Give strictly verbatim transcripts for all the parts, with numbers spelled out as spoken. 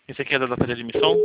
Esse aqui é da data de admissão?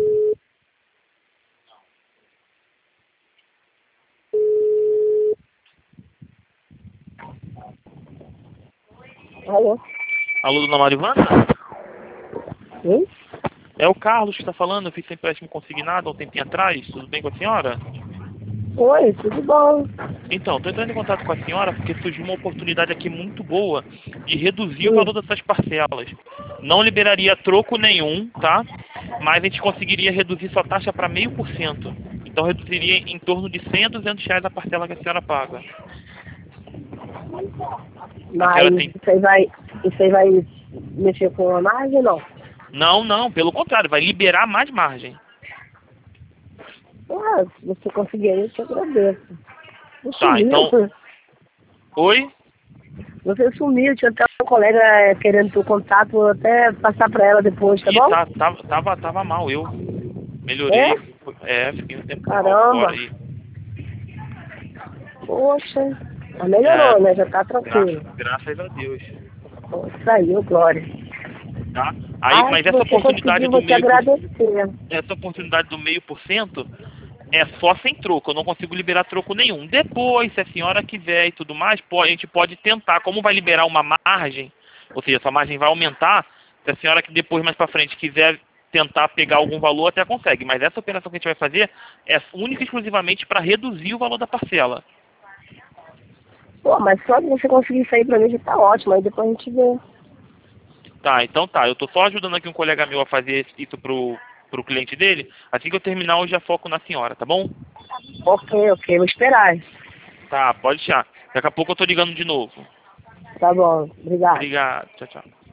Alô? Alô, dona Marivana? Sim? É o Carlos que está falando, eu fiz sem empréstimo consignado há um tempinho atrás, tudo bem com a senhora? Oi, tudo bom? Então, estou entrando em contato com a senhora porque surgiu uma oportunidade aqui muito boa de reduzir o Sim. valor dessas parcelas. Não liberaria troco nenhum, tá? Mas a gente conseguiria reduzir sua taxa para meio por cento. Então reduziria em torno de cem a duzentos reais a parcela que a senhora paga. A Mas senhora tem... isso aí vai, isso aí vai mexer com a margem ou não? Não, não, pelo contrário, vai liberar mais margem. Ah, se você conseguir aí, eu te agradeço. Você Tá, sumiu. então... Oi? Você sumiu, tinha até um colega eh, querendo teu contato, vou até passar pra ela depois, tá Ih, bom? tá, tava, tava, tava mal, eu É? melhorei. É, fiquei um tempo mal fora Caramba. aí. Poxa, já É, melhorou, né? Já tá gra tranquilo. graças a Deus. Saiu, Glória. Tá? Aí, Ah, mas se essa você oportunidade conseguir, do vou te meio por agradecer. essa oportunidade do meio por cento é só sem troco. Eu não consigo liberar troco nenhum. Depois, se a senhora quiser e tudo mais, pode, a gente pode tentar. Como vai liberar uma margem, ou seja, essa margem vai aumentar. Se a senhora que depois mais para frente quiser tentar pegar algum valor, até consegue. Mas essa operação que a gente vai fazer é única e exclusivamente para reduzir o valor da parcela. Pô, mas só de você conseguir isso aí pra mim já tá ótimo, aí depois a gente vê. Tá, então tá. Eu tô só ajudando aqui um colega meu a fazer isso pro, pro cliente dele. Assim que eu terminar, eu já foco na senhora, tá bom? Ok, ok, vou esperar. Tá, pode deixar. Daqui a pouco eu tô ligando de novo. Tá bom, obrigado. Obrigado. Tchau, tchau.